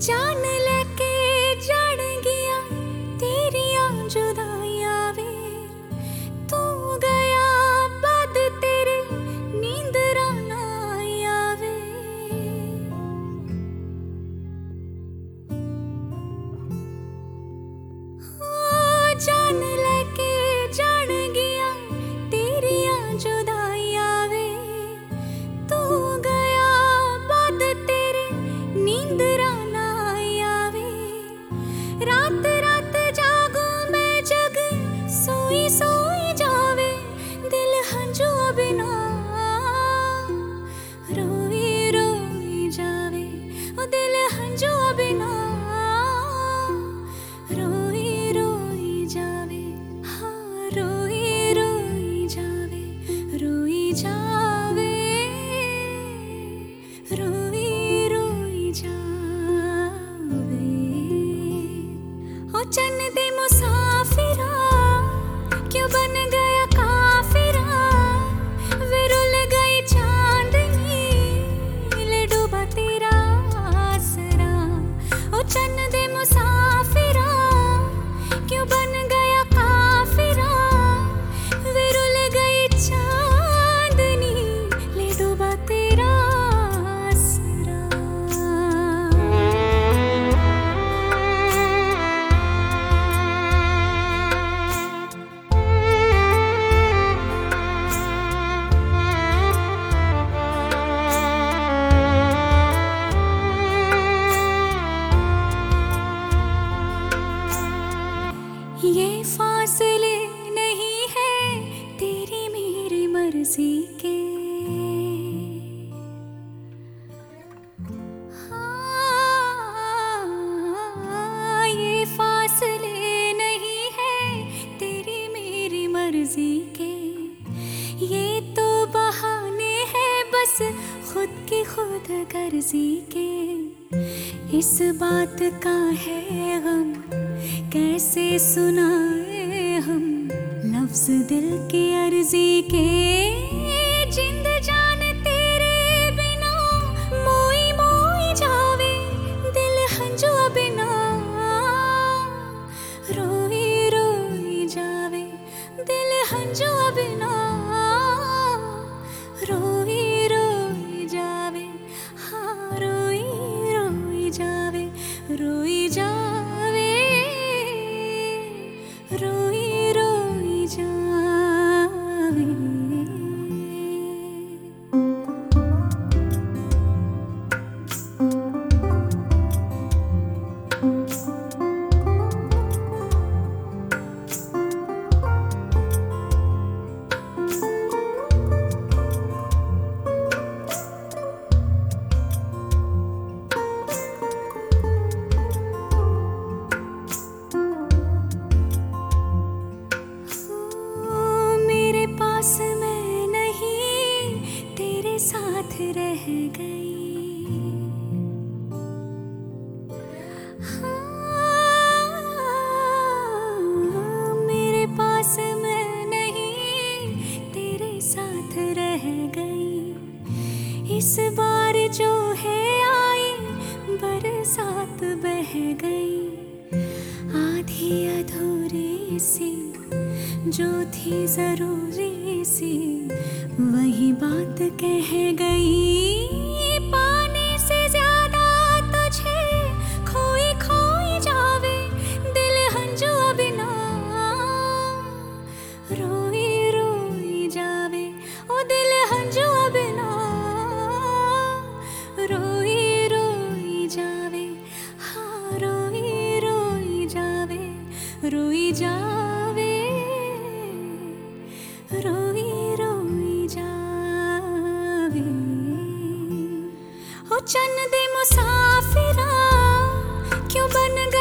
जान लेके जान गया तेरिया जुदाइया वे, तू गया बाद तेरे नींद राना आवे। जान लेके जान गया तेरिया जुदाइया वे, तू गया बाद तेरे नींद राना आवे। रात रात जागू मैं जग सोई सोई जावे, दिल हंजुआ बिना रोई रोई जावे। ओ दिल हंजुआ बिना रोई रोई जावे। हाँ रोई रोई जावे, रोई जावे, रोई रोई जावे। ओ चन्न दे मुसाफिरा क्यों बन गया काफिरा, वे रुल गई चांदनी ले डूबा तेरा आसरा। ओ चन्न दे मुसाफिरा क्यों बन गया काफिरा, वे रुल गई चांदनी ले डूबा तेरा आसरा। ये फासले नहीं है तेरी मेरी मर्जी के, हाँ ये फासले नहीं है तेरी मेरी मर्जी के। ये तो बहाने हैं बस खुद की खुद गर्जी के। इस बात का है गम कैसे सुनाए हम, लफ्ज दिल की अर्जी के। जिंद जान तेरे बिना मोई मोई जावे, दिल हंजुआ बिना रोई रोई जावे। दिल हंजुआ बिना रोई रोई जावे। हाँ रोई रोई जावे, रोई जावे, रोई रोई जावे। मेरे पास मैं नहीं तेरे साथ रह गई, हाँ मेरे पास मैं नहीं तेरे साथ रह गई। इस बार जो है आई बरसात बह गई, आधी अधूरी सी जो थी जरूरी सी वही बात कह गई। पाने से ज्यादा तुझे खोई खोई जावे, दिल हंजुआ बिना रोई रोई जावे। ओ दिल हंजुआ बिना रोई रोई जावे। हाँ रोई रोई जावे, रोई जावे, रोई रोई जावे। ओ चन्न दे मुसाफिरा क्यों बन गया